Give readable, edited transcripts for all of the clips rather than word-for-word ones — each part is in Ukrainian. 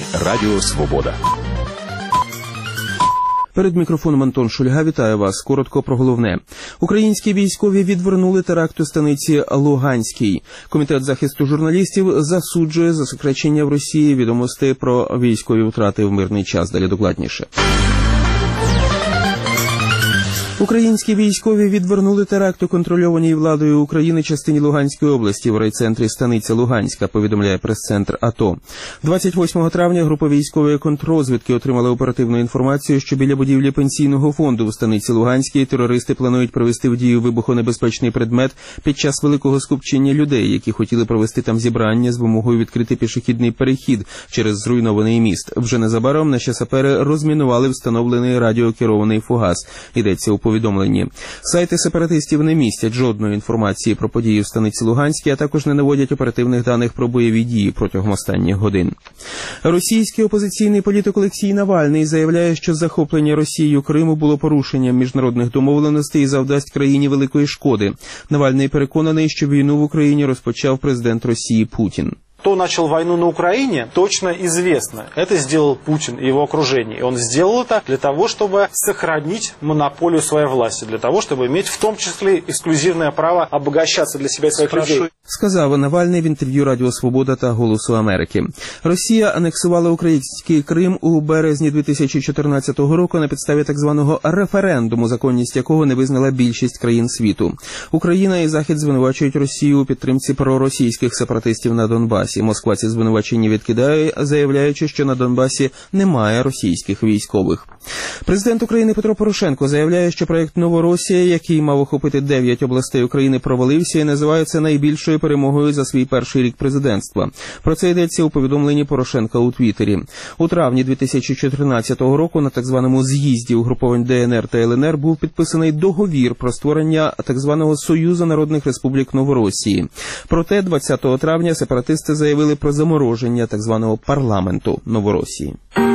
новини Радіо Свобода. Перед мікрофоном Антон Шульга. Вітаю вас. Коротко про головне. Українські військові відвернули теракт у станиці Луганській. Комітет захисту журналістів засуджує засекречення в Росії відомостей про військові втрати в мирний час. Далі докладніше. Українські військові відвернули теракт у контрольованій владою України частині Луганської області в райцентрі станиця Луганська, повідомляє прес-центр АТО. 28 травня група військової контррозвідки отримала оперативну інформацію, що біля будівлі пенсійного фонду в станиці Луганській терористи планують привести в дію вибухонебезпечний предмет під час великого скупчення людей, які хотіли провести там зібрання з вимогою відкрити пішохідний перехід через зруйнований міст. Вже незабаром наші сапери розмінували встановлений радіокерований фугас. Йдеться у повідомленні. Сайти сепаратистів не містять жодної інформації про події в станиці Луганській, а також не наводять оперативних даних про бойові дії протягом останніх годин. Російський опозиційний політик Олексій Навальний заявляє, що захоплення Росією Криму було порушенням міжнародних домовленостей і завдасть країні великої шкоди. Навальний переконаний, що війну в Україні розпочав президент Росії Путін. Кто начал войну на Украине, точно известно. Это сделал Путин и его окружение. И он сделал это для того, чтобы сохранить монополию своей власти, для того, чтобы иметь в том числе эксклюзивное право обогащаться для себя и своих людей. Сказав Навальний в інтерв'ю Радіо Свобода та Голосу Америки. Росія анексувала український Крим у березні 2014 року на підставі так званого референдуму, законність якого не визнала більшість країн світу. Україна і Захід звинувачують Росію у підтримці проросійських сепаратистів на Донбасі. Москва ці звинувачення відкидає, заявляючи, що на Донбасі немає російських військових. Президент України Петро Порошенко заявляє, що проєкт «Новоросія», який мав охопити 9 областей України, провалився і називає це найбільшою перемогою за свій перший рік президентства. Про це йдеться у повідомленні Порошенка у Твіттері. У травні 2014 року на так званому з'їзді угруповань ДНР та ЛНР був підписаний договір про створення так званого Союзу народних республік Новоросії. Проте 20 травня сепаратисти заявили про замороження так званого парламенту Новоросії.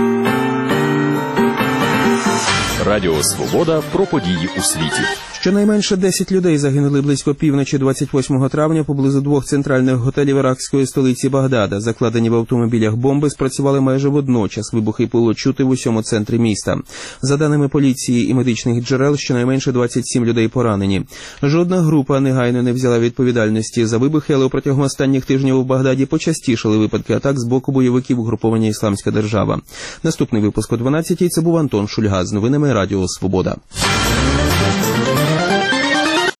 Радіо Свобода про події у світі. Щонайменше 10 людей загинули близько півночі 28 травня поблизу 2 центральних готелів іракської столиці Багдада. Закладені в автомобілях бомби спрацювали майже водночас. Вибухи було чути в усьому центрі міста. За даними поліції і медичних джерел, щонайменше 27 людей поранені. Жодна група негайно не взяла відповідальності за вибухи, але протягом останніх тижнів у Багдаді почастішали випадки атак з боку бойовиків угруповання «Ісламська держава». Наступний випуск о 12-й. Це був Антон Шульга з новинами Радіо Свобода.